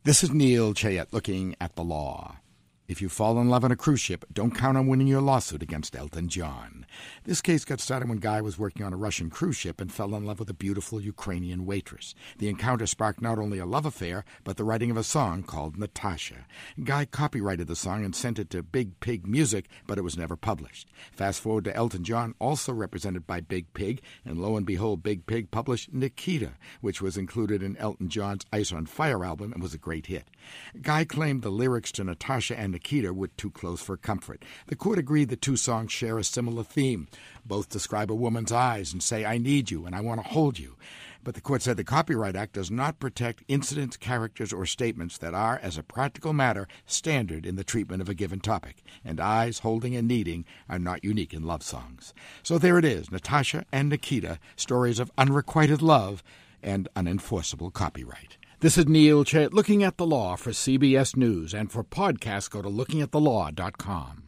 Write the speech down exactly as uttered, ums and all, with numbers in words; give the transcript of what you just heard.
This is Neil Chayet looking at the law. If you fall in love on a cruise ship, don't count on winning your lawsuit against Elton John. This case got started when Guy was working on a Russian cruise ship and fell in love with a beautiful Ukrainian waitress. The encounter sparked not only a love affair, but the writing of a song called Natasha. Guy copyrighted the song and sent it to Big Pig Music, but it was never published. Fast forward to Elton John, also represented by Big Pig, and lo and behold, Big Pig published Nikita, which was included in Elton John's Ice on Fire album and was a great hit. Guy claimed the lyrics to Natasha and Nikita were too close for comfort. The court agreed the two songs share a similar theme. Both describe a woman's eyes and say, "I need you and I want to hold you." But the court said the Copyright Act does not protect incidents, characters, or statements that are, as a practical matter, standard in the treatment of a given topic. And eyes, holding, and needing are not unique in love songs. So there it is, Natasha and Nikita, stories of unrequited love and unenforceable copyright. This is Neil Chayet looking at the law for C B S News, and for podcasts, go to looking at the law dot com.